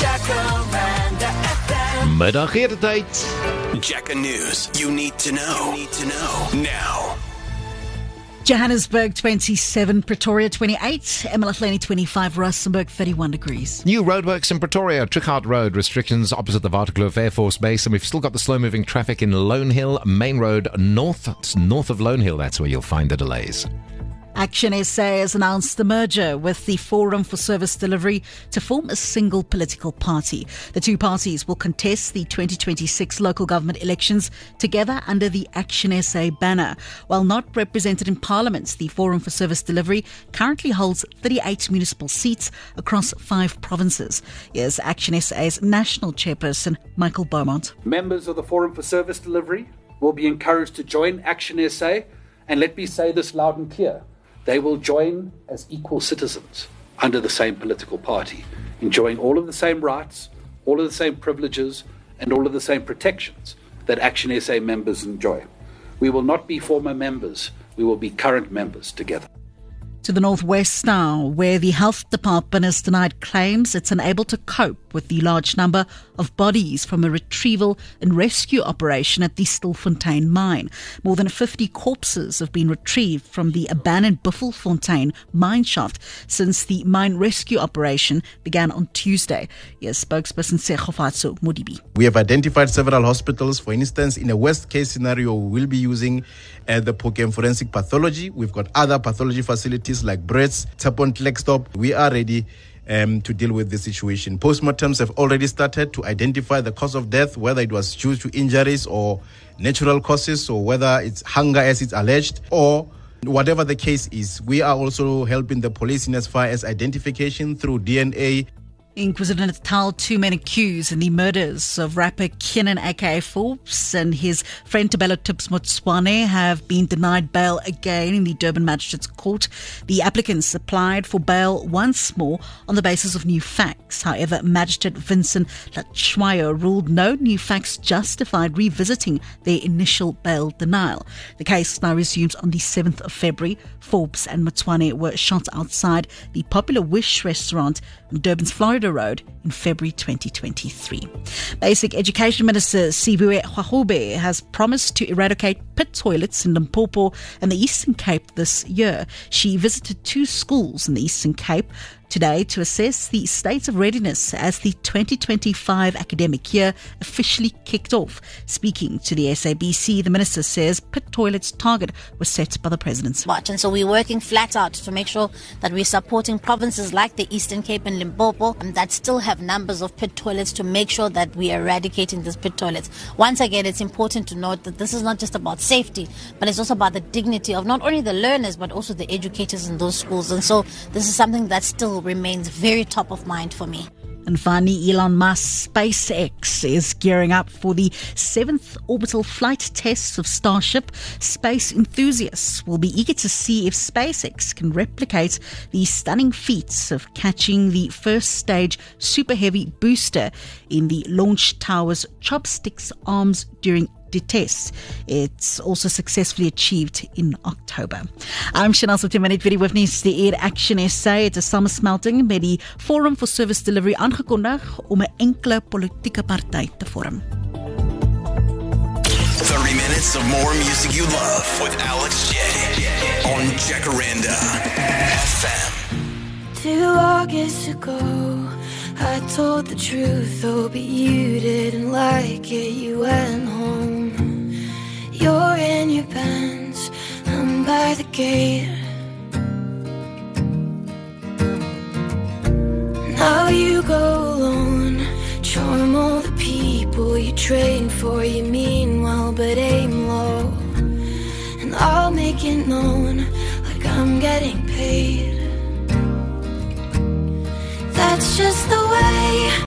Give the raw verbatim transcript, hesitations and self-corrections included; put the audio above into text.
Jacaranda F M. Middag eertyd. Jacker News. You need to know. You need to know now. Johannesburg twenty-seven, Pretoria twenty-eight, eMalahleni twenty-five, Rustenburg thirty-one degrees. New roadworks in Pretoria, Trichard Road, restrictions opposite the Waterkloof Air Force Base, and we've still got the slow-moving traffic in Lone Hill, Main Road north. It's north of Lone Hill, that's where you'll find the delays. Action S A has announced the merger with the Forum for Service Delivery to form a single political party. The two parties will contest the twenty twenty-six local government elections together under the Action S A banner. While not represented in Parliament, the Forum for Service Delivery currently holds thirty-eight municipal seats across five provinces. Here's Action S A's national chairperson, Michael Beaumont. Members of the Forum for Service Delivery will be encouraged to join Action S A, and let me say this loud and clear. They will join as equal citizens under the same political party, enjoying all of the same rights, all of the same privileges, and all of the same protections that Action S A members enjoy. We will not be former members, we will be current members together. To the northwest now, where the health department has denied claims it's unable to cope with the large number of bodies from a retrieval and rescue operation at the Stilfontein mine. More than fifty corpses have been retrieved from the abandoned Buffelfontein mine shaft since the mine rescue operation began on Tuesday. Here's spokesperson Sekgofatso Modibi. We have identified several hospitals. For instance, in a worst-case scenario, we will be using uh, the Pokem Forensic Pathology. We've got other pathology facilities like Brits, Tapon Klekstop. We are ready um, to deal with the situation. Postmortems have already started to identify the cause of death, whether it was due to injuries or natural causes, or whether it's hunger as it's alleged, or whatever the case is. We are also helping the police in as far as identification through D N A. In KwaZulu-Natal, two men accused in the murders of rapper Kenan aka Forbes and his friend Tabelo Tips Motswane have been denied bail again in the Durban Magistrates Court. The applicants applied for bail once more on the basis of new facts. However, Magistrate Vincent Latshwayo ruled no new facts justified revisiting their initial bail denial. The case now resumes on the seventh of February. Forbes and Motswane were shot outside the popular Wish restaurant on Durban's Florida Road in February twenty twenty-three. Basic Education Minister Sibuwe Hwahube has promised to eradicate pit toilets in Limpopo and the Eastern Cape this year. She visited two schools in the Eastern Cape today to assess the state of readiness as the twenty twenty-five academic year officially kicked off. Speaking to the S A B C, the minister says pit toilets target was set by the president. And so we're working flat out to make sure that we're supporting provinces like the Eastern Cape and Limpopo that still have numbers of pit toilets to make sure that we are eradicating these pit toilets. Once again, it's important to note that this is not just about safety, but it's also about the dignity of not only the learners, but also the educators in those schools. And so this is something that still remains very top of mind for me. And finally, Elon Musk SpaceX is gearing up for the seventh orbital flight tests of Starship. Space enthusiasts will be eager to see if SpaceX can replicate the stunning feats of catching the first stage Super Heavy booster in the launch tower's chopsticks arms during the tests. It's also successfully achieved in October. I'm Chanel September net weer die hoofnuus. Die Air Action S A het 'n samesmelting met die Forum for Service Delivery aangekondig om 'n enkele politieke party te vorm. thirty minutes of more music you love with Alex J on Jacaranda F M. Two August ago, I told the truth, oh, but you didn't like it, you went home. You're in your pants, I'm by the gate. Now you go alone, charm all the people you train for, you mean well but aim low. And I'll make it known like I'm getting paid. That's just the way